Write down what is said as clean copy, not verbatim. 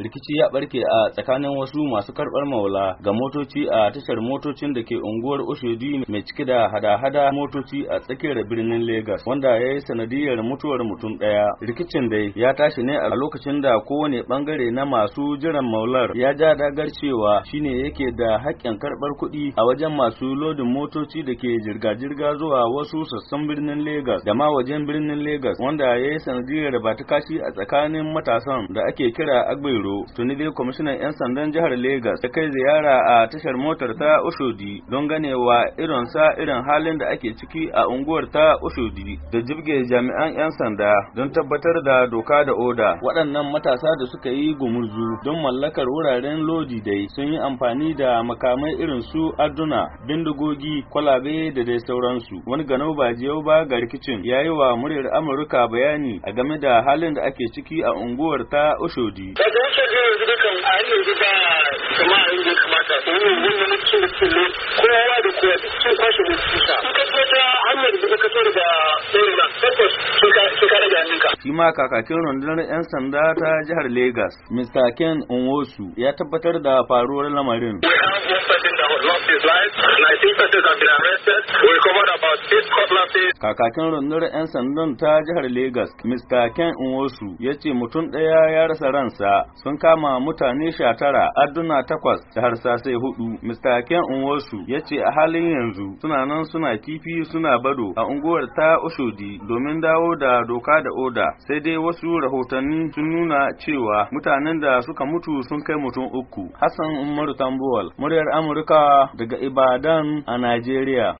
rikici ya barke a tsakanin wasu masu karɓar maula ga motoci a tashar motocin da ke unguwar Oshodi mai cike da hada-hada motoci a tsakiyar birnin Lagos, wanda ya yi sanadiyar mutuwar mutum ɗaya. Rikicin dai ya tashi ne a lokacin da kowane bangare na masu jiran maular ya ja dagar cewa shine yake da haƙƙin karɓar kuɗi a wajen masu lodin motoci da ke jirga-jirga zuwa wasu sassan birnin Lagos da ma wajen birnin Lagos, wanda ya yi sanadiyar batakashi a tsakanin matasan da ake kira Agbero. Tuni dai kwamishinan 'yan sandan jihar Lagos ya kai ziyara a tashar motar ta Oshodi don ganewa irin halin da ake ciki a unguwar ta Oshodi da jibge jami'an 'yan sanda don tabbatar da doka da oda. Waɗannan matasa da suka yi gumurzu don mallakar wuraren lodi dai sun yi amfani da makamai irin su adduna, bindigogi, kwalabe da dai sauransu. Wani ganau ba jiyau ba ga rikicin ya yi wa muryar Amurka bayani a game da halin da ake ciki a unguwar ta Oshodi. A yanzu ba kama a yanzu kamata wanda na cikin da cikin kowa da kowa duk cikin kwashe da cikin sa. In ka so ta hanyar da ka so daga ɗaya na tabbas sun ka rage hannunka. Shi ma kakakin rundunar 'yan sanda ta jihar Lagos, Mr. Ken Nwosu, ya tabbatar da faruwar lamarin. We have one person that was lost his life, 19 persons have been arrested. We recovered about 8 cutlasses. Kakakin rundunar 'yan sandan ta jihar Lagos, Mr. Ken Nwosu, ya ce mutum ɗaya ya rasa ransa, sun kama mutane 19, adduna 8 da harsasai 4. Mr. Ken Nwosu ya ce a halin yanzu suna nan suna kifi suna bado a unguwar ta Oshodi domin dawo da doka da oda, sai dai wasu rahotanni sun nuna cewa mutanen da suka mutu sun kai mutum 3. Hassan Umaru Tambuwal, muryar Amurka daga Ibadan a Najeriya.